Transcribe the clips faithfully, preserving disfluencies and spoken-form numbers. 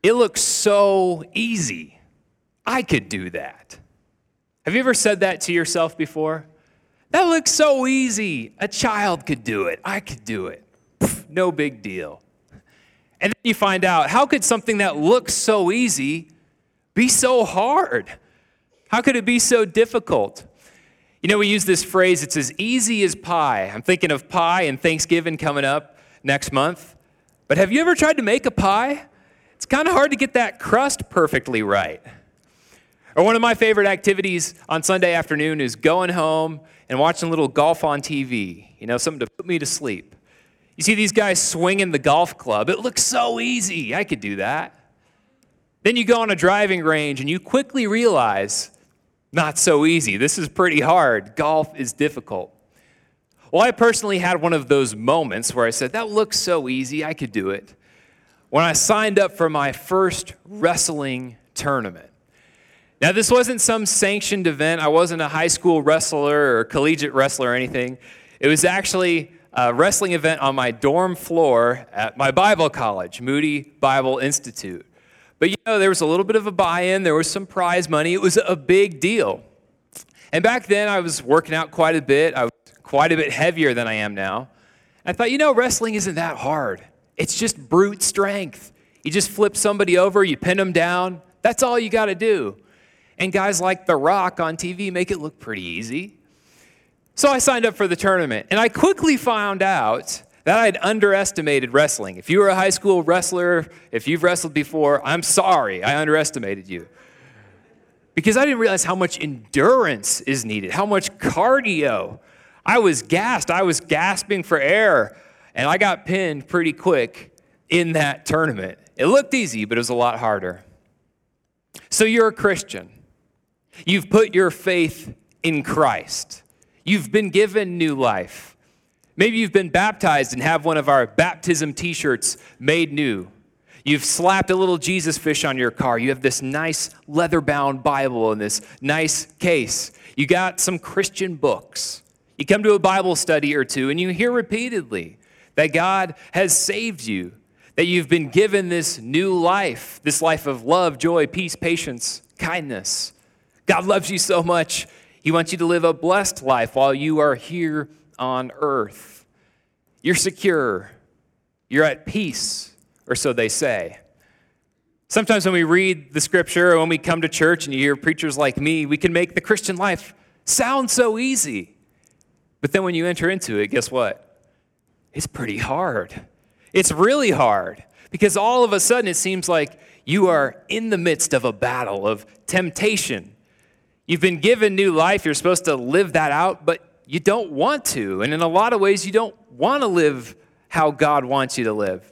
It looks so easy. I could do that. Have you ever said that to yourself before? That looks so easy. A child could do it. I could do it. Pff, no big deal. And then you find out, how could something that looks so easy be so hard? How could it be so difficult? You know, we use this phrase, it's as easy as pie. I'm thinking of pie and Thanksgiving coming up next month. But have you ever tried to make a pie? It's kind of hard to get that crust perfectly right. Or one of my favorite activities on Sunday afternoon is going home and watching a little golf on T V. You know, something to put me to sleep. You see these guys swinging the golf club. It looks so easy. I could do that. Then you go on a driving range and you quickly realize, not so easy. This is pretty hard. Golf is difficult. Well, I personally had one of those moments where I said, that looks so easy. I could do it. When I signed up for my first wrestling tournament. Now, this wasn't some sanctioned event. I wasn't a high school wrestler or collegiate wrestler or anything. It was actually a wrestling event on my dorm floor at my Bible college, Moody Bible Institute. But, you know, there was a little bit of a buy-in. There was some prize money. It was a big deal. And back then, I was working out quite a bit. I was quite a bit heavier than I am now. I thought, you know, wrestling isn't that hard. It's just brute strength. You just flip somebody over, you pin them down. That's all you got to do. And guys like The Rock on T V make it look pretty easy. So I signed up for the tournament, and I quickly found out that I had underestimated wrestling. If you were a high school wrestler, if you've wrestled before, I'm sorry, I underestimated you. Because I didn't realize how much endurance is needed, how much cardio. I was gassed, I was gasping for air, and I got pinned pretty quick in that tournament. It looked easy, but it was a lot harder. So you're a Christian. You've put your faith in Christ. You've been given new life. Maybe you've been baptized and have one of our baptism t-shirts made new. You've slapped a little Jesus fish on your car. You have this nice leather-bound Bible in this nice case. You got some Christian books. You come to a Bible study or two, and you hear repeatedly that God has saved you, that you've been given this new life, this life of love, joy, peace, patience, kindness. God loves you so much, he wants you to live a blessed life while you are here on earth. You're secure. You're at peace, or so they say. Sometimes when we read the scripture or when we come to church and you hear preachers like me, we can make the Christian life sound so easy. But then when you enter into it, guess what? It's pretty hard. It's really hard because all of a sudden it seems like you are in the midst of a battle of temptation. You've been given new life. You're supposed to live that out, but you don't want to. And in a lot of ways, you don't want to live how God wants you to live.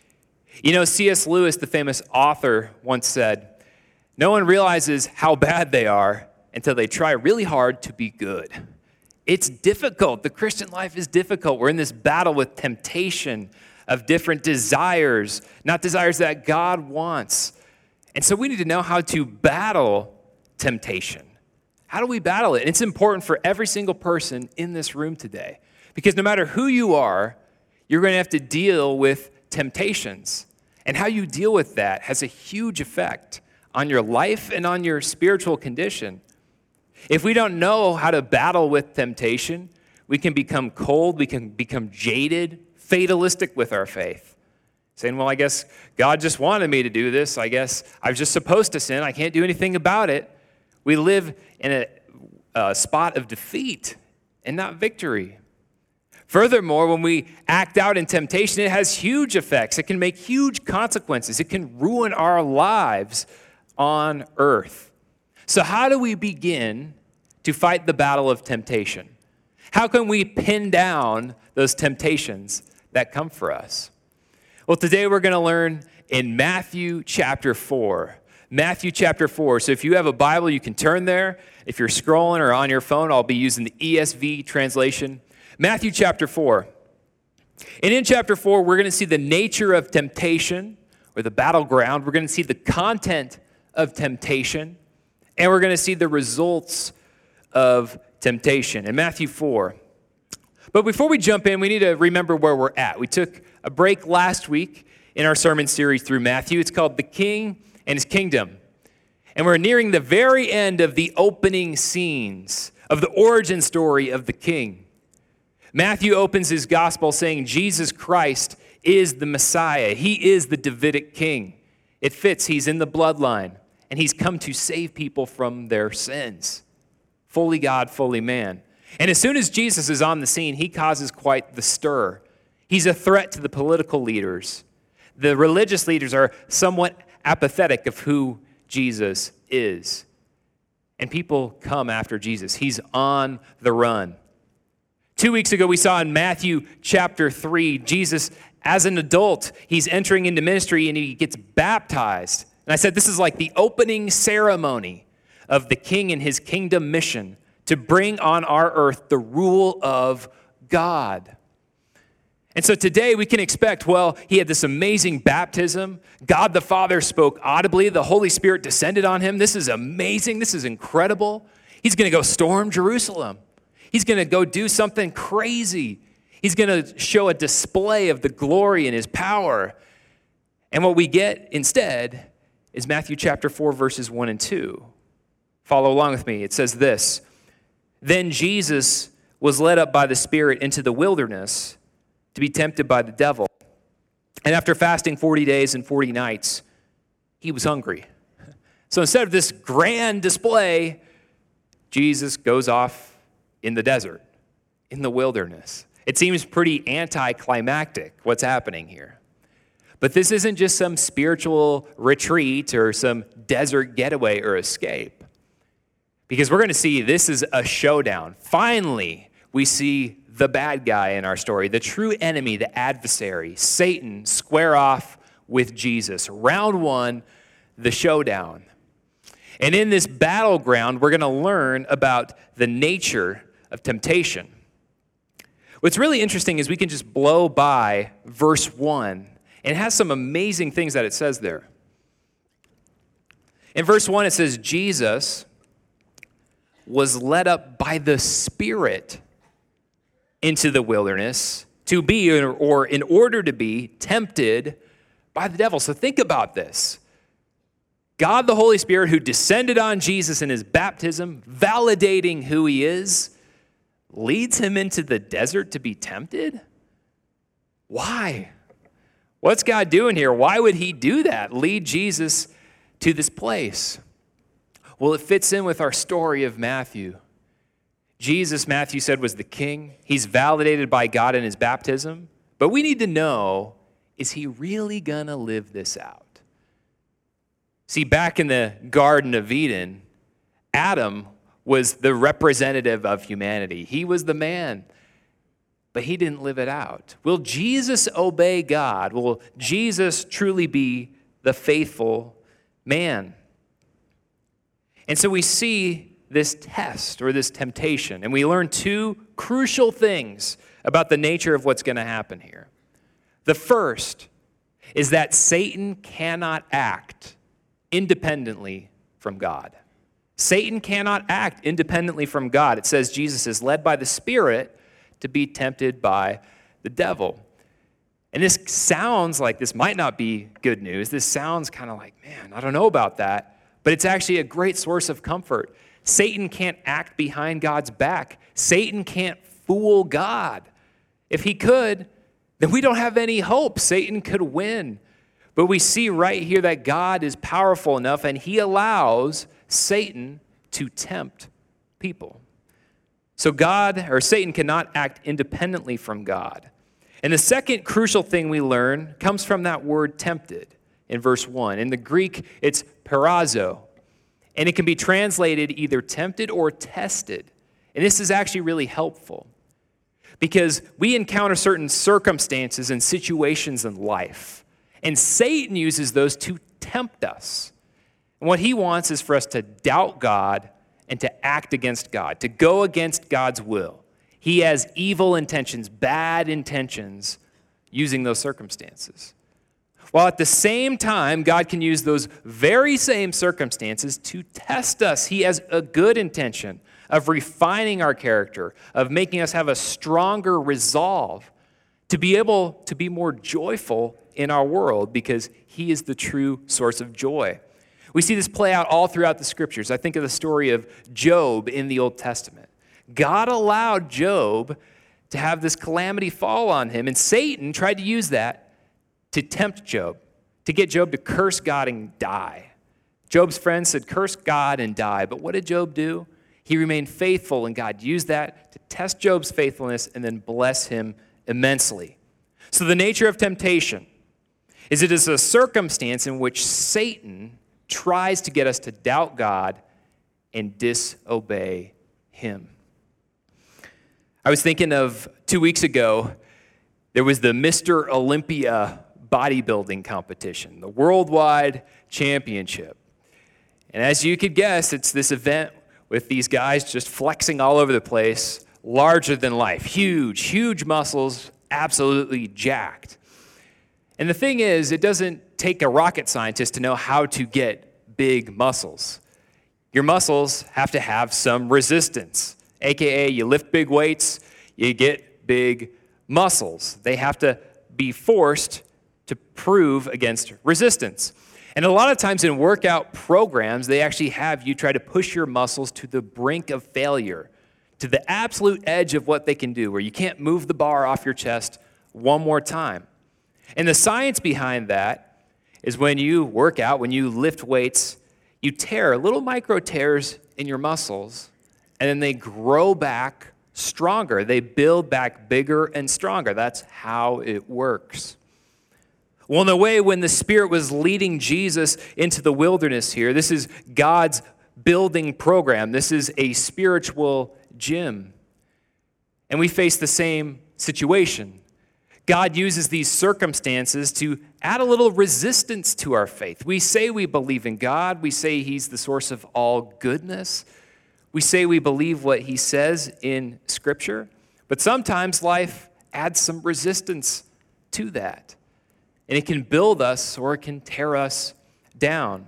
You know, C S Lewis, the famous author, once said, "No one realizes how bad they are until they try really hard to be good." It's difficult. The Christian life is difficult. We're in this battle with temptation of different desires, not desires that God wants. And so we need to know how to battle temptation. How do we battle it? And it's important for every single person in this room today. Because no matter who you are, you're going to have to deal with temptations. And how you deal with that has a huge effect on your life and on your spiritual condition. If we don't know how to battle with temptation, we can become cold, we can become jaded, fatalistic with our faith. Saying, well, I guess God just wanted me to do this. I guess I was just supposed to sin. I can't do anything about it. We live in a, a spot of defeat and not victory. Furthermore, when we act out in temptation, it has huge effects. It can make huge consequences. It can ruin our lives on earth. So how do we begin to fight the battle of temptation? How can we pin down those temptations that come for us? Well, today we're going to learn in Matthew chapter four. Matthew chapter four. So if you have a Bible, you can turn there. If you're scrolling or on your phone, I'll be using the E S V translation. Matthew chapter four. And in chapter four, we're going to see the nature of temptation, or the battleground. We're going to see the content of temptation, and we're going to see the results of temptation in Matthew four. But before we jump in, we need to remember where we're at. We took a break last week in our sermon series through Matthew. It's called The King and His Kingdom. And we're nearing the very end of the opening scenes of the origin story of the King. Matthew opens his gospel saying Jesus Christ is the Messiah. He is the Davidic king. It fits. He's in the bloodline, and he's come to save people from their sins. Fully God, fully man. And as soon as Jesus is on the scene, he causes quite the stir. He's a threat to the political leaders. The religious leaders are somewhat apathetic of who Jesus is. And people come after Jesus. He's on the run. Two weeks ago, we saw in Matthew chapter three, Jesus, as an adult, he's entering into ministry and he gets baptized. And I said this is like the opening ceremony of the King and his kingdom mission to bring on our earth the rule of God. And so today we can expect, well, he had this amazing baptism. God the Father spoke audibly. The Holy Spirit descended on him. This is amazing. This is incredible. He's going to go storm Jerusalem. He's going to go do something crazy. He's going to show a display of the glory and his power. And what we get instead is Matthew chapter four, verses one and two. Follow along with me. It says this, "Then Jesus was led up by the Spirit into the wilderness to be tempted by the devil. And after fasting forty days and forty nights, he was hungry." So instead of this grand display, Jesus goes off in the desert, in the wilderness. It seems pretty anticlimactic what's happening here. But this isn't just some spiritual retreat or some desert getaway or escape. Because we're going to see this is a showdown. Finally, we see the bad guy in our story, the true enemy, the adversary, Satan, square off with Jesus. Round one, the showdown. And in this battleground, we're going to learn about the nature of temptation. What's really interesting is we can just blow by verse one, and it has some amazing things that it says there. In verse one, it says, Jesus was led up by the Spirit into the wilderness to be, or in order to be, tempted by the devil. So think about this. God, the Holy Spirit, who descended on Jesus in his baptism, validating who he is, leads him into the desert to be tempted? Why? What's God doing here? Why would he do that? Lead Jesus to this place? Well, it fits in with our story of Matthew. Jesus, Matthew said, was the king. He's validated by God in his baptism. But we need to know, is he really going to live this out? See, back in the Garden of Eden, Adam was the representative of humanity. He was the man, but he didn't live it out. Will Jesus obey God? Will Jesus truly be the faithful man? And so we see this test or this temptation, and we learn two crucial things about the nature of what's going to happen here. The first is that Satan cannot act independently from God. Satan cannot act independently from God. It says Jesus is led by the Spirit to be tempted by the devil. And this sounds like this might not be good news. This sounds kind of like, man, I don't know about that. But it's actually a great source of comfort. Satan can't act behind God's back. Satan can't fool God. If he could, then we don't have any hope. Satan could win. But we see right here that God is powerful enough, and he allows Satan to tempt people. So God, or Satan, cannot act independently from God. And the second crucial thing we learn comes from that word tempted in verse one. In the Greek, it's peirazo, and it can be translated either tempted or tested. And this is actually really helpful because we encounter certain circumstances and situations in life, and Satan uses those to tempt us. And what he wants is for us to doubt God and to act against God, to go against God's will. He has evil intentions, bad intentions, using those circumstances. While at the same time, God can use those very same circumstances to test us. He has a good intention of refining our character, of making us have a stronger resolve to be able to be more joyful in our world because he is the true source of joy. We see this play out all throughout the scriptures. I think of the story of Job in the Old Testament. God allowed Job to have this calamity fall on him, and Satan tried to use that to tempt Job, to get Job to curse God and die. Job's friends said, curse God and die. But what did Job do? He remained faithful, and God used that to test Job's faithfulness and then bless him immensely. So the nature of temptation is it is a circumstance in which Satan tries to get us to doubt God and disobey him. I was thinking of two weeks ago, there was the Mister Olympia bodybuilding competition, the worldwide championship. And as you could guess, it's this event with these guys just flexing all over the place, larger than life, huge, huge muscles, absolutely jacked. And the thing is, it doesn't take a rocket scientist to know how to get big muscles. Your muscles have to have some resistance, A K A you lift big weights, you get big muscles. They have to be forced to prove against resistance. And a lot of times in workout programs, they actually have you try to push your muscles to the brink of failure, to the absolute edge of what they can do, where you can't move the bar off your chest one more time. And the science behind that is when you work out, when you lift weights, you tear little micro tears in your muscles, and then they grow back stronger. They build back bigger and stronger. That's how it works. Well, in a way, when the Spirit was leading Jesus into the wilderness here, this is God's building program. This is a spiritual gym. And we face the same situation. God uses these circumstances to add a little resistance to our faith. We say we believe in God. We say he's the source of all goodness. We say we believe what he says in Scripture. But sometimes life adds some resistance to that. And it can build us or it can tear us down.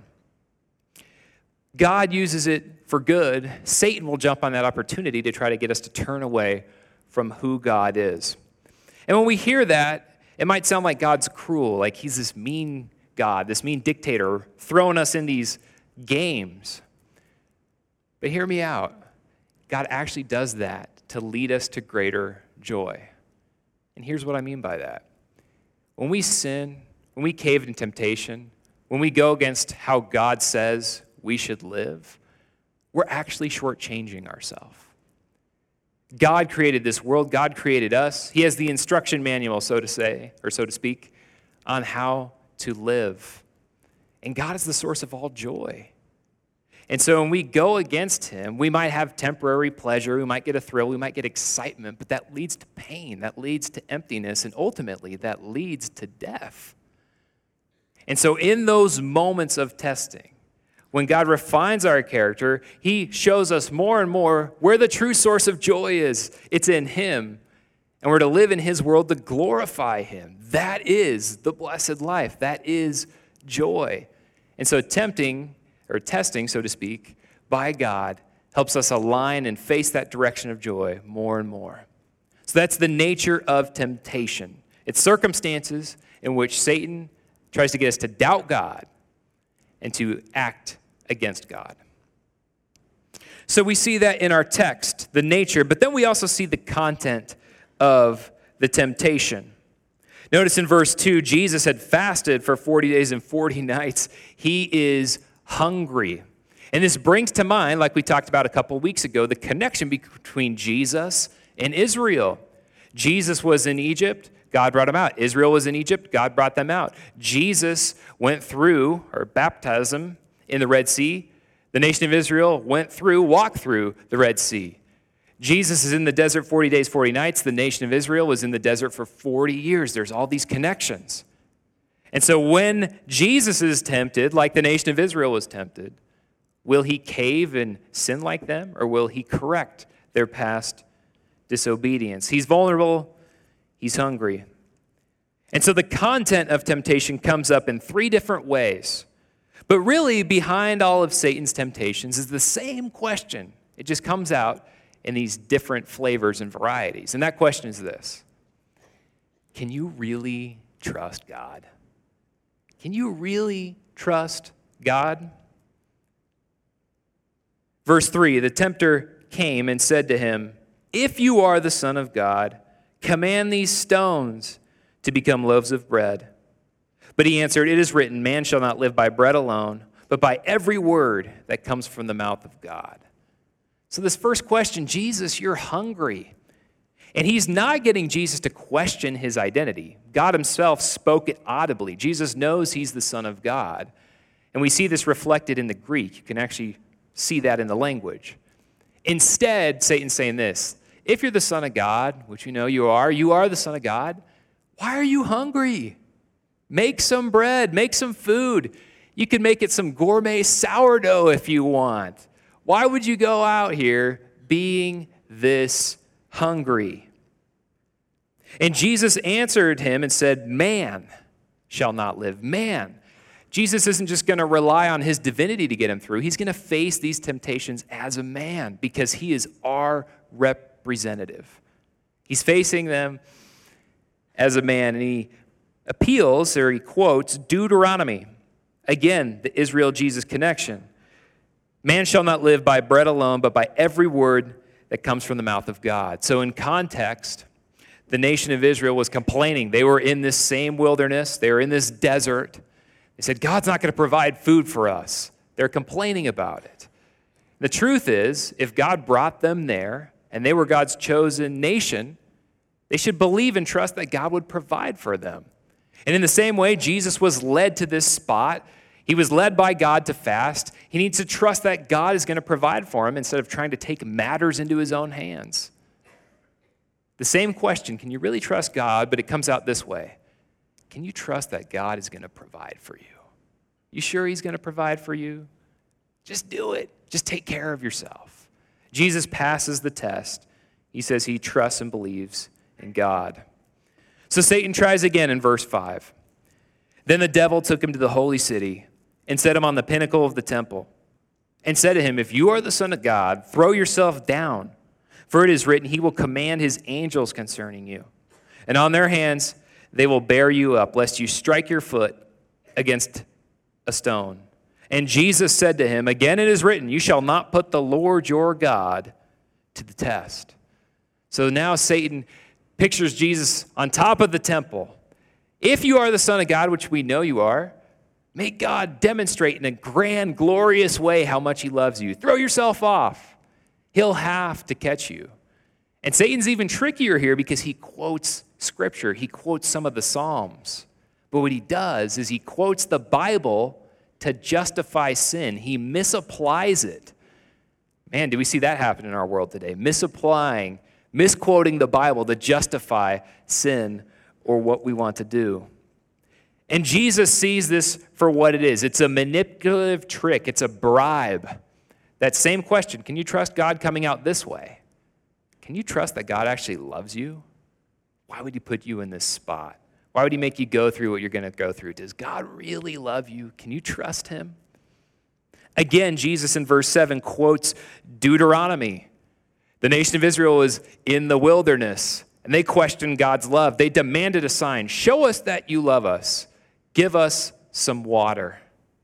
God uses it for good. Satan will jump on that opportunity to try to get us to turn away from who God is. And when we hear that, it might sound like God's cruel, like he's this mean God, this mean dictator throwing us in these games. But hear me out. God actually does that to lead us to greater joy. And here's what I mean by that. When we sin, when we cave in temptation, when we go against how God says we should live, we're actually shortchanging ourselves. God created this world. God created us. He has the instruction manual, so to say, or so to speak, on how to live. And God is the source of all joy. And so when we go against him, we might have temporary pleasure, we might get a thrill, we might get excitement, but that leads to pain, that leads to emptiness, and ultimately that leads to death. And so in those moments of testing, when God refines our character, he shows us more and more where the true source of joy is. It's in him. And we're to live in his world to glorify him. That is the blessed life. That is joy. And so tempting, or testing, so to speak, by God helps us align and face that direction of joy more and more. So that's the nature of temptation. It's circumstances in which Satan tries to get us to doubt God and to act against God. So we see that in our text, the nature, but then we also see the content of the temptation. Notice in verse two, Jesus had fasted for forty days and forty nights. He is hungry. And this brings to mind, like we talked about a couple of weeks ago, the connection between Jesus and Israel. Jesus was in Egypt. God brought him out. Israel was in Egypt. God brought them out. Jesus went through, or baptism, in the Red Sea. The nation of Israel went through, walked through the Red Sea. Jesus is in the desert forty days, forty nights. The nation of Israel was in the desert for forty years. There's all these connections. And so when Jesus is tempted, like the nation of Israel was tempted, will he cave and sin like them, or will he correct their past disobedience? He's vulnerable. He's hungry. And so the content of temptation comes up in three different ways. But really, behind all of Satan's temptations is the same question. It just comes out in these different flavors and varieties. And that question is this: Can you really trust God? Can you really trust God? Verse three, the tempter came and said to him, "If you are the Son of God, command these stones to become loaves of bread." But he answered, "It is written, man shall not live by bread alone, but by every word that comes from the mouth of God." So this first question, Jesus, you're hungry. And he's not getting Jesus to question his identity. God himself spoke it audibly. Jesus knows he's the Son of God. And we see this reflected in the Greek. You can actually see that in the language. Instead, Satan's saying this, if you're the Son of God, which you know you are, you are the Son of God, why are you hungry? Make some bread, make some food. You can make it some gourmet sourdough if you want. Why would you go out here being this hungry? And Jesus answered him and said, "Man shall not live." Man. Jesus isn't just going to rely on his divinity to get him through. He's going to face these temptations as a man because he is our representative. He's facing them as a man, and he appeals, or he quotes Deuteronomy. Again, the Israel-Jesus connection. Man shall not live by bread alone, but by every word that comes from the mouth of God. So in context, the nation of Israel was complaining. They were in this same wilderness. They were in this desert. They said, God's not going to provide food for us. They're complaining about it. The truth is, if God brought them there, and they were God's chosen nation, they should believe and trust that God would provide for them. And in the same way, Jesus was led to this spot. He was led by God to fast. He needs to trust that God is going to provide for him instead of trying to take matters into his own hands. The same question, can you really trust God? But it comes out this way. Can you trust that God is going to provide for you? You sure he's going to provide for you? Just do it. Just take care of yourself. Jesus passes the test. He says he trusts and believes in God. So Satan tries again in verse five. Then the devil took him to the holy city and set him on the pinnacle of the temple and said to him, "If you are the Son of God, throw yourself down, for it is written, he will command his angels concerning you. And on their hands they will bear you up, lest you strike your foot against a stone." And Jesus said to him, "Again it is written, you shall not put the Lord your God to the test." So now Satan pictures Jesus on top of the temple. If you are the Son of God, which we know you are, make God demonstrate in a grand, glorious way how much he loves you. Throw yourself off. He'll have to catch you. And Satan's even trickier here because he quotes Scripture. He quotes some of the Psalms. But what he does is he quotes the Bible to justify sin. He misapplies it. Man, do we see that happen in our world today? Misapplying, misquoting the Bible to justify sin or what we want to do. And Jesus sees this for what it is. It's a manipulative trick. It's a bribe. That same question, can you trust God coming out this way? Can you trust that God actually loves you? Why would he put you in this spot? Why would he make you go through what you're going to go through? Does God really love you? Can you trust him? Again, Jesus in verse seven quotes Deuteronomy. The nation of Israel was in the wilderness, and they questioned God's love. They demanded a sign. Show us that you love us. Give us some water.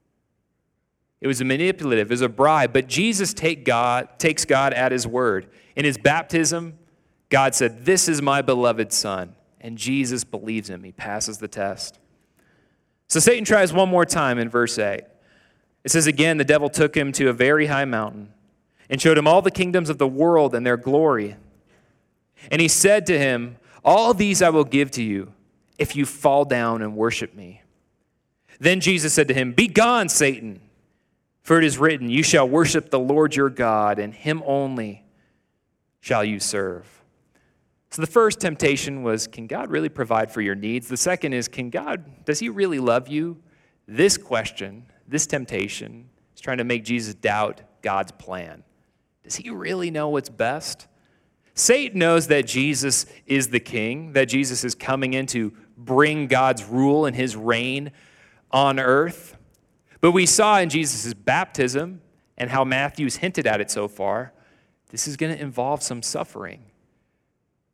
It was a manipulative, it was a bribe, but Jesus take God, takes God at his word. In his baptism, God said, "This is my beloved Son." And Jesus believes him. He passes the test. So Satan tries one more time in verse eight. It says, "Again, the devil took him to a very high mountain and showed him all the kingdoms of the world and their glory. And he said to him, 'All these I will give to you if you fall down and worship me.' Then Jesus said to him, 'Begone, Satan, for it is written, you shall worship the Lord your God, and him only shall you serve.'" So the first temptation was, can God really provide for your needs? The second is, can God, does he really love you? This question, this temptation, is trying to make Jesus doubt God's plan. Does he really know what's best? Satan knows that Jesus is the king, that Jesus is coming in to bring God's rule and his reign on earth. But we saw in Jesus' baptism and how Matthew's hinted at it so far, this is going to involve some suffering.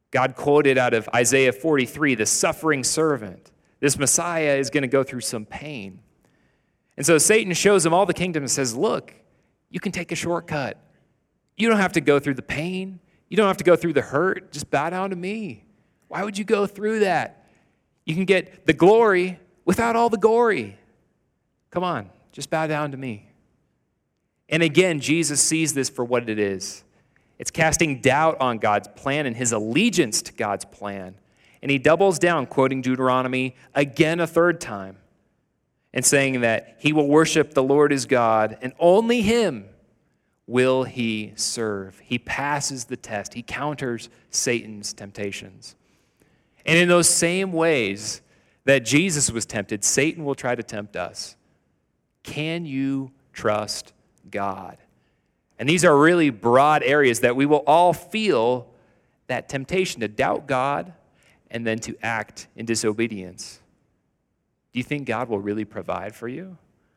God quoted out of Isaiah forty-three, the suffering servant. This Messiah is going to go through some pain. And so Satan shows him all the kingdom and says, look, you can take a shortcut. You don't have to go through the pain. You don't have to go through the hurt. Just bow down to me. Why would you go through that? You can get the glory without all the gory. Come on, just bow down to me. And again, Jesus sees this for what it is. It's casting doubt on God's plan and his allegiance to God's plan. And he doubles down, quoting Deuteronomy again a third time, and saying that he will worship the Lord his God, and only him will he serve. He passes the test. He counters Satan's temptations. And in those same ways that Jesus was tempted, Satan will try to tempt us. Can you trust God? And these are really broad areas that we will all feel that temptation to doubt God and then to act in disobedience. Do you think God will really provide for you?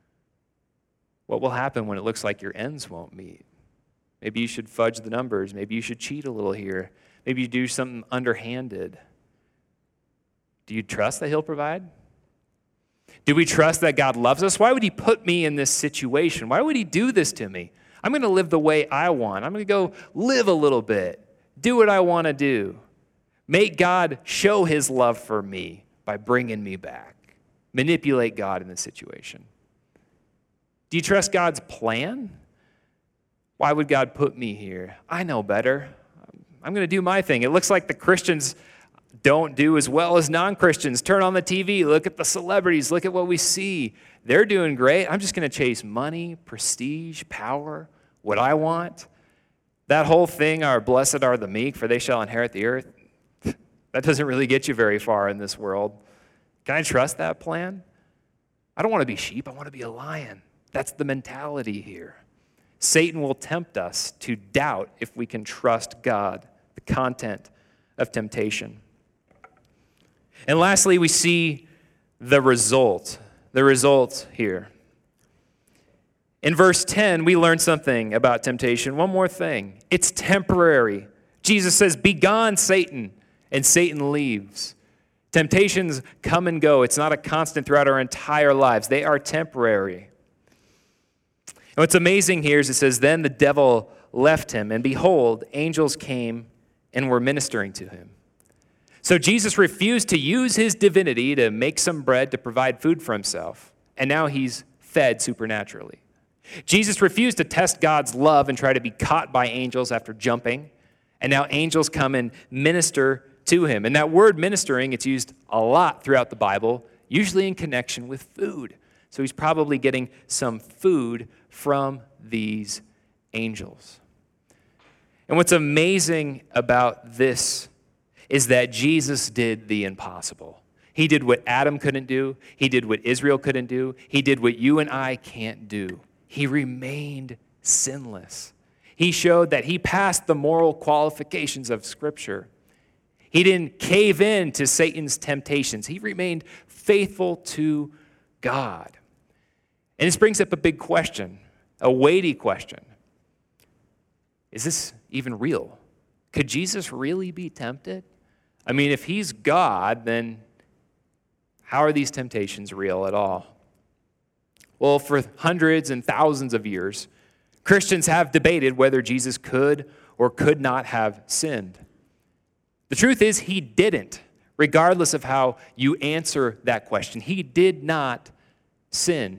What will happen when it looks like your ends won't meet? Maybe you should fudge the numbers. Maybe you should cheat a little here. Maybe you do something underhanded. Do you trust that he'll provide? Do we trust that God loves us? Why would he put me in this situation? Why would he do this to me? I'm going to live the way I want. I'm going to go live a little bit, do what I want to do. Make God show his love for me by bringing me back. Manipulate God in this situation. Do you trust God's plan? Why would God put me here? I know better. I'm going to do my thing. It looks like the Christians don't do as well as non-Christians. Turn on the T V, look at the celebrities, look at what we see. They're doing great. I'm just going to chase money, prestige, power, what I want. That whole thing, our blessed are the meek, for they shall inherit the earth, that doesn't really get you very far in this world. Can I trust that plan? I don't want to be sheep. I want to be a lion. That's the mentality here. Satan will tempt us to doubt if we can trust God, the content of temptation. And lastly, we see the result, the result here. In verse ten, we learn something about temptation. One more thing. It's temporary. Jesus says, "Begone, Satan," and Satan leaves. Temptations come and go. It's not a constant throughout our entire lives. They are temporary. And what's amazing here is it says, "Then the devil left him, and behold, angels came and were ministering to him." So Jesus refused to use his divinity to make some bread to provide food for himself, and now he's fed supernaturally. Jesus refused to test God's love and try to be caught by angels after jumping, and now angels come and minister to him. And that word ministering, it's used a lot throughout the Bible, usually in connection with food. So he's probably getting some food from these angels. And what's amazing about this is that Jesus did the impossible. He did what Adam couldn't do. He did what Israel couldn't do. He did what you and I can't do. He remained sinless. He showed that he passed the moral qualifications of Scripture. He didn't cave in to Satan's temptations. He remained faithful to God. And this brings up a big question, a weighty question. Is this even real? Could Jesus really be tempted? I mean, if he's God, then how are these temptations real at all? Well, for hundreds and thousands of years, Christians have debated whether Jesus could or could not have sinned. The truth is, he didn't, regardless of how you answer that question. He did not sin.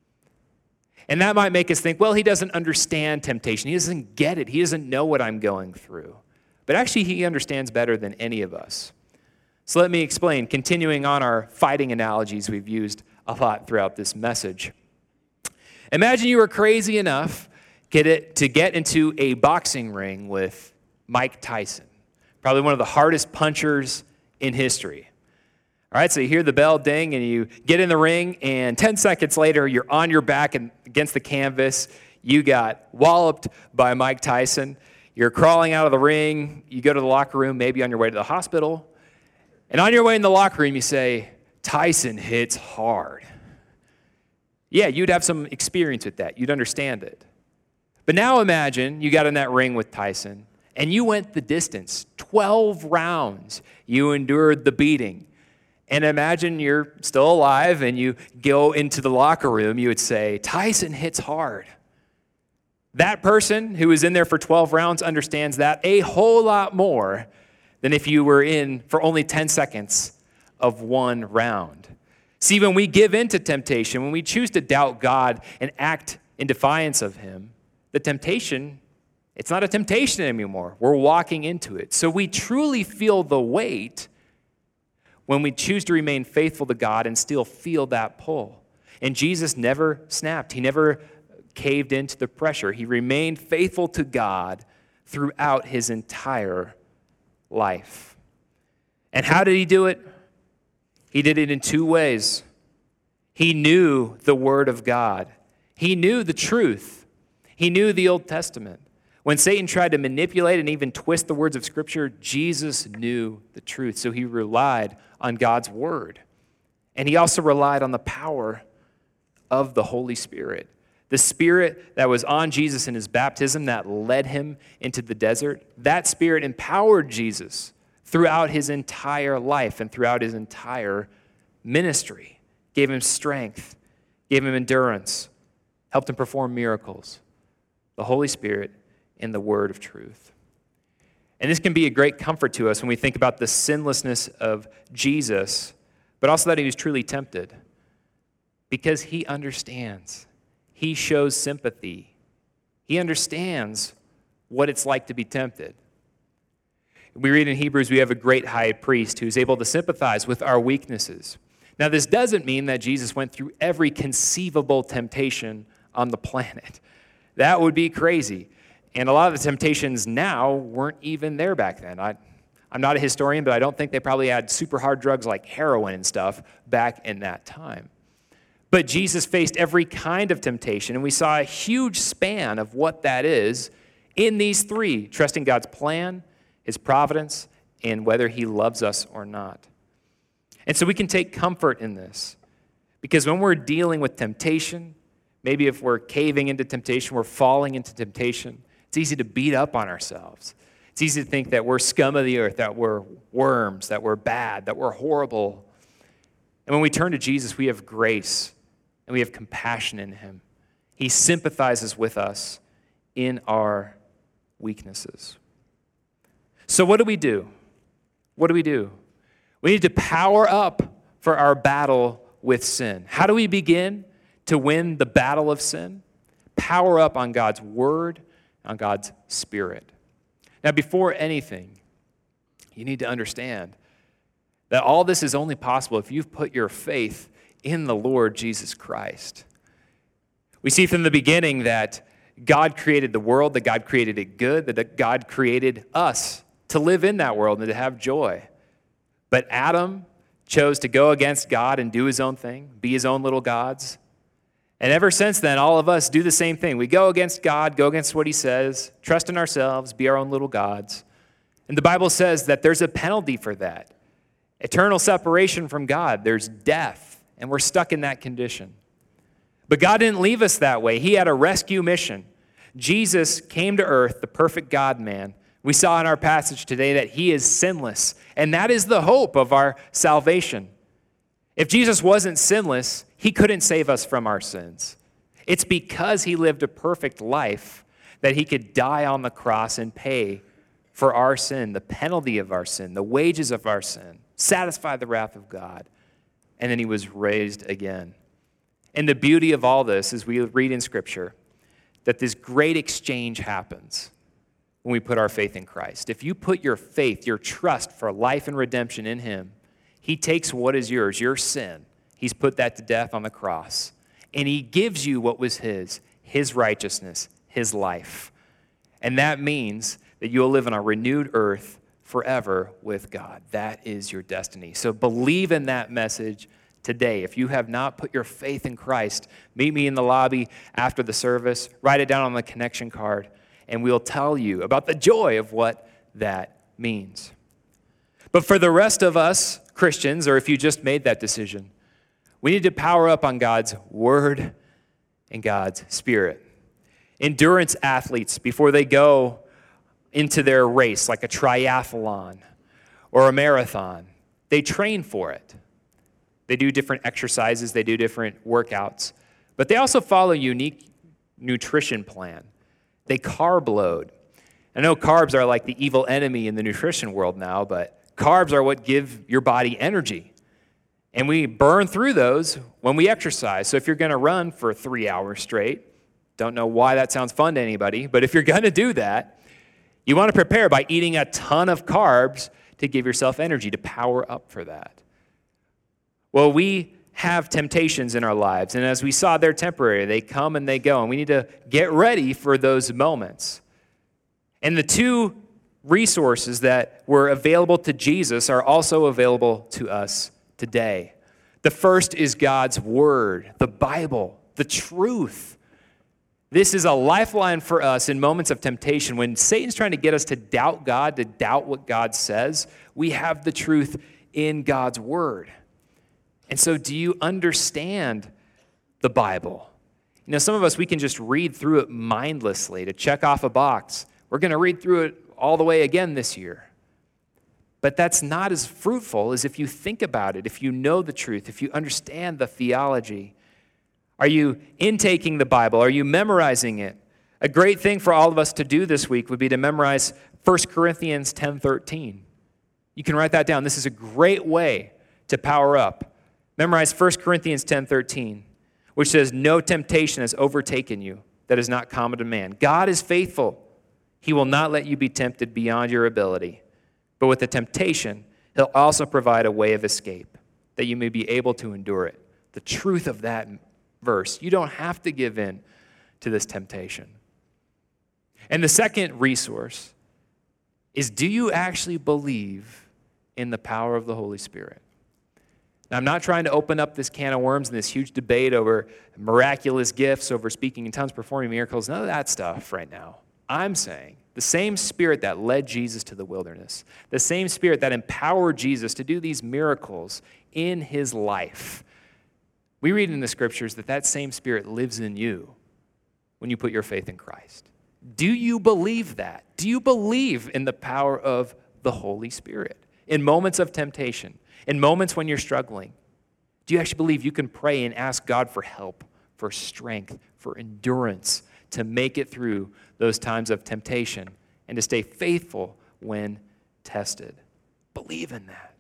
And that might make us think, well, he doesn't understand temptation. He doesn't get it. He doesn't know what I'm going through. But actually, he understands better than any of us. So let me explain, continuing on our fighting analogies we've used a lot throughout this message. Imagine you were crazy enough get it, to get into a boxing ring with Mike Tyson, probably one of the hardest punchers in history. All right, so you hear the bell ding and you get in the ring, and ten seconds later, you're on your back and against the canvas. You got walloped by Mike Tyson. You're crawling out of the ring. You go to the locker room, maybe on your way to the hospital. And on your way in the locker room, you say, "Tyson hits hard." Yeah, you'd have some experience with that. You'd understand it. But now imagine you got in that ring with Tyson, and you went the distance, twelve rounds. You endured the beating. And imagine you're still alive and you go into the locker room, you would say, Tyson hits hard. That person who was in there for twelve rounds understands that a whole lot more than if you were in for only ten seconds of one round. See, when we give in to temptation, when we choose to doubt God and act in defiance of him, the temptation, it's not a temptation anymore. We're walking into it. So we truly feel the weight when we choose to remain faithful to God and still feel that pull. And Jesus never snapped. He never caved into the pressure. He remained faithful to God throughout his entire life. And how did he do it? He did it in two ways. He knew the Word of God. He knew the truth. He knew the Old Testament. When Satan tried to manipulate and even twist the words of Scripture, Jesus knew the truth. So he relied on God's Word. And he also relied on the power of the Holy Spirit. The Spirit that was on Jesus in his baptism that led him into the desert, that Spirit empowered Jesus throughout his entire life and throughout his entire ministry. Gave him strength, gave him endurance, helped him perform miracles. The Holy Spirit and the Word of truth. And this can be a great comfort to us when we think about the sinlessness of Jesus, but also that he was truly tempted. Because he understands. He shows sympathy. He understands what it's like to be tempted. We read in Hebrews, we have a great high priest who's able to sympathize with our weaknesses. Now, this doesn't mean that Jesus went through every conceivable temptation on the planet. That would be crazy. And a lot of the temptations now weren't even there back then. I, I'm not a historian, but I don't think they probably had super hard drugs like heroin and stuff back in that time. But Jesus faced every kind of temptation, and we saw a huge span of what that is in these three, trusting God's plan, his providence, and whether he loves us or not. And so we can take comfort in this, because when we're dealing with temptation, maybe if we're caving into temptation, we're falling into temptation, it's easy to beat up on ourselves. It's easy to think that we're scum of the earth, that we're worms, that we're bad, that we're horrible. And when we turn to Jesus, we have grace and we have compassion in him. He sympathizes with us in our weaknesses. So what do we do? What do we do? We need to power up for our battle with sin. How do we begin to win the battle of sin? Power up on God's Word, on God's Spirit. Now, before anything, you need to understand that all this is only possible if you've put your faith in the Lord Jesus Christ. We see from the beginning that God created the world, that God created it good, that God created us to live in that world and to have joy. But Adam chose to go against God and do his own thing, be his own little gods. And ever since then, all of us do the same thing. We go against God, go against what he says, trust in ourselves, be our own little gods. And the Bible says that there's a penalty for that. Eternal separation from God. There's death, and we're stuck in that condition. But God didn't leave us that way. He had a rescue mission. Jesus came to earth, the perfect God-man. We saw in our passage today that he is sinless, and that is the hope of our salvation. If Jesus wasn't sinless, he couldn't save us from our sins. It's because he lived a perfect life that he could die on the cross and pay for our sin, the penalty of our sin, the wages of our sin, satisfy the wrath of God, and then he was raised again. And the beauty of all this is we read in Scripture that this great exchange happens when we put our faith in Christ. If you put your faith, your trust for life and redemption in him, he takes what is yours, your sin. He's put that to death on the cross. And he gives you what was his, his righteousness, his life. And that means that you'll live on a renewed earth forever with God. That is your destiny. So believe in that message today. If you have not put your faith in Christ, meet me in the lobby after the service, write it down on the connection card, and we'll tell you about the joy of what that means. But for the rest of us Christians, or if you just made that decision, we need to power up on God's Word and God's Spirit. Endurance athletes, before they go into their race, like a triathlon or a marathon. They train for it. They do different exercises, they do different workouts, but they also follow a unique nutrition plan. They carb load. I know carbs are like the evil enemy in the nutrition world now, but carbs are what give your body energy. And we burn through those when we exercise. So if you're going to run for three hours straight, don't know why that sounds fun to anybody, but if you're going to do that, you want to prepare by eating a ton of carbs to give yourself energy, to power up for that. Well, we have temptations in our lives, and as we saw, they're temporary. They come and they go, and we need to get ready for those moments. And the two resources that were available to Jesus are also available to us today. The first is God's Word, the Bible, the truth. This is a lifeline for us in moments of temptation. When Satan's trying to get us to doubt God, to doubt what God says, we have the truth in God's Word. And so do you understand the Bible? You know, some of us, we can just read through it mindlessly to check off a box. We're going to read through it all the way again this year. But that's not as fruitful as if you think about it, if you know the truth, if you understand the theology. Are you intaking the Bible? Are you memorizing it? A great thing for all of us to do this week would be to memorize First Corinthians ten thirteen. You can write that down. This is a great way to power up. Memorize First Corinthians ten thirteen, which says, "No temptation has overtaken you that is not common to man. God is faithful. He will not let you be tempted beyond your ability. But with the temptation, he'll also provide a way of escape, that you may be able to endure it." The truth of that verse, you don't have to give in to this temptation. And the second resource is, do you actually believe in the power of the Holy Spirit? Now, I'm not trying to open up this can of worms and this huge debate over miraculous gifts, over speaking in tongues, performing miracles, none of that stuff right now. I'm saying the same Spirit that led Jesus to the wilderness, the same Spirit that empowered Jesus to do these miracles in his life. We read in the Scriptures that that same Spirit lives in you when you put your faith in Christ. Do you believe that? Do you believe in the power of the Holy Spirit in moments of temptation? In moments when you're struggling, do you actually believe you can pray and ask God for help, for strength, for endurance to make it through those times of temptation and to stay faithful when tested? Believe in that.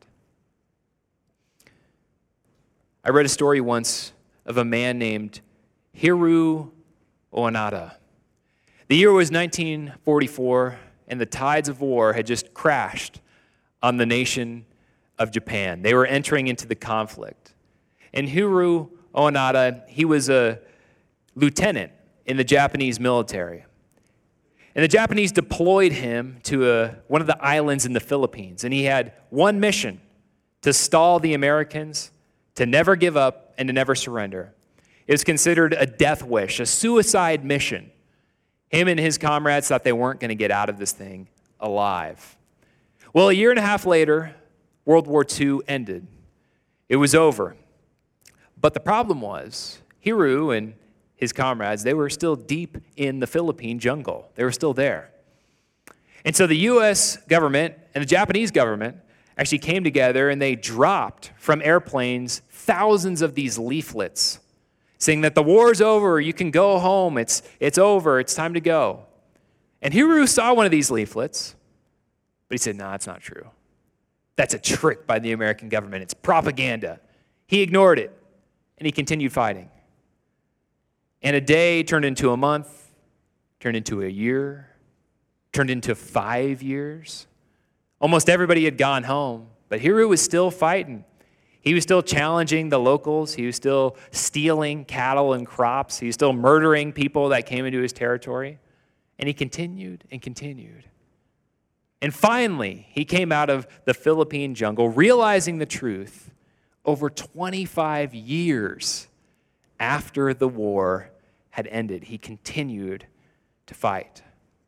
I read a story once of a man named Hiroo Onoda. The year was nineteen forty-four, and the tides of war had just crashed on the nation of Japan. They were entering into the conflict. And Hiroo Onoda, he was a lieutenant in the Japanese military. And the Japanese deployed him to a, one of the islands in the Philippines. And he had one mission: to stall the Americans, to never give up, and to never surrender. It was considered a death wish, a suicide mission. Him and his comrades thought they weren't going to get out of this thing alive. Well, a year and a half later, World War Two ended. It was over. But the problem was, Hiroo and his comrades, they were still deep in the Philippine jungle. They were still there. And so the U S government and the Japanese government actually came together and they dropped from airplanes thousands of these leaflets saying that the war's over, you can go home, it's, it's over, it's time to go. And Hiroo saw one of these leaflets, but he said, no, it's not true. That's a trick by the American government. It's propaganda. He ignored it, and he continued fighting. And a day turned into a month, turned into a year, turned into five years. Almost everybody had gone home, but Hiroo was still fighting. He was still challenging the locals. He was still stealing cattle and crops. He was still murdering people that came into his territory. And he continued and continued. And finally, he came out of the Philippine jungle, realizing the truth over twenty-five years after the war had ended. He continued to fight.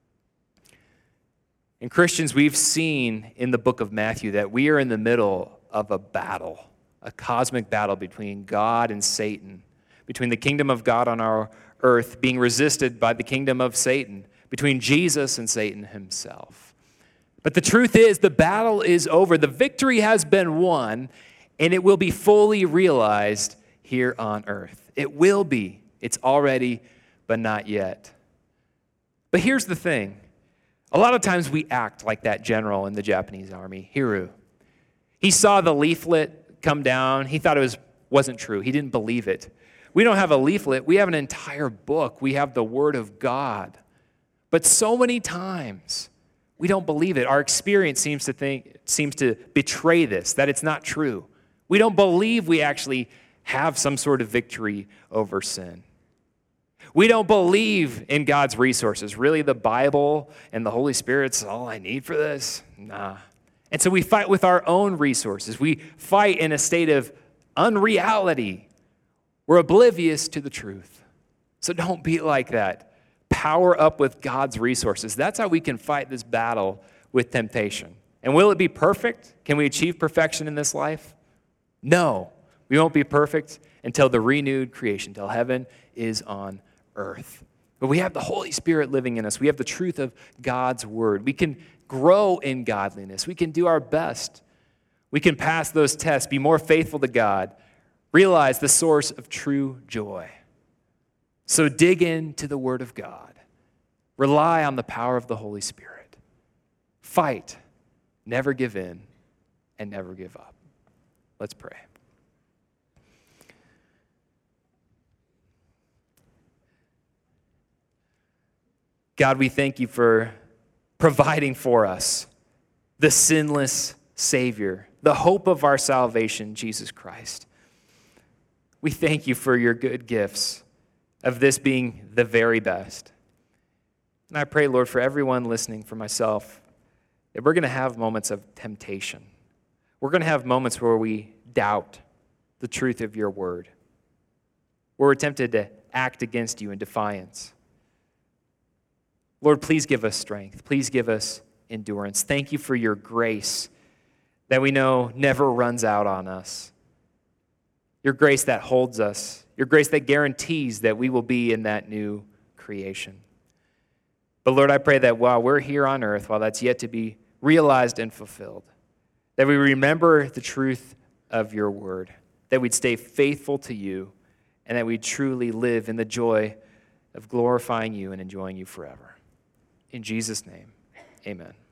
And Christians, we've seen in the book of Matthew that we are in the middle of a battle, a cosmic battle between God and Satan, between the kingdom of God on our earth being resisted by the kingdom of Satan, between Jesus and Satan himself. But the truth is, the battle is over. The victory has been won, and it will be fully realized here on earth. It will be. It's already, but not yet. But here's the thing. A lot of times we act like that general in the Japanese army, Hiru. He saw the leaflet come down. He thought it was, wasn't true. He didn't believe it. We don't have a leaflet. We have an entire book. We have the Word of God. But so many times, we don't believe it. Our experience seems to think, seems to betray this, that it's not true. We don't believe we actually have some sort of victory over sin. We don't believe in God's resources. Really, the Bible and the Holy Spirit's all I need for this? Nah. And so we fight with our own resources. We fight in a state of unreality. We're oblivious to the truth. So don't be like that. Power up with God's resources. That's how we can fight this battle with temptation. And will it be perfect? Can we achieve perfection in this life? No. We won't be perfect until the renewed creation, until heaven is on earth. But we have the Holy Spirit living in us. We have the truth of God's word. We can grow in godliness. We can do our best. We can pass those tests, be more faithful to God, realize the source of true joy. So dig into the Word of God. Rely on the power of the Holy Spirit. Fight, never give in, and never give up. Let's pray. God, we thank you for providing for us the sinless Savior, the hope of our salvation, Jesus Christ. We thank you for your good gifts of this being the very best. And I pray, Lord, for everyone listening, for myself, that we're going to have moments of temptation. We're going to have moments where we doubt the truth of your word. Where we're tempted to act against you in defiance. Lord, please give us strength. Please give us endurance. Thank you for your grace that we know never runs out on us. Your grace that holds us. Your grace that guarantees that we will be in that new creation. But Lord, I pray that while we're here on earth, while that's yet to be realized and fulfilled, that we remember the truth of your word, that we'd stay faithful to you, and that we'd truly live in the joy of glorifying you and enjoying you forever. In Jesus' name, amen.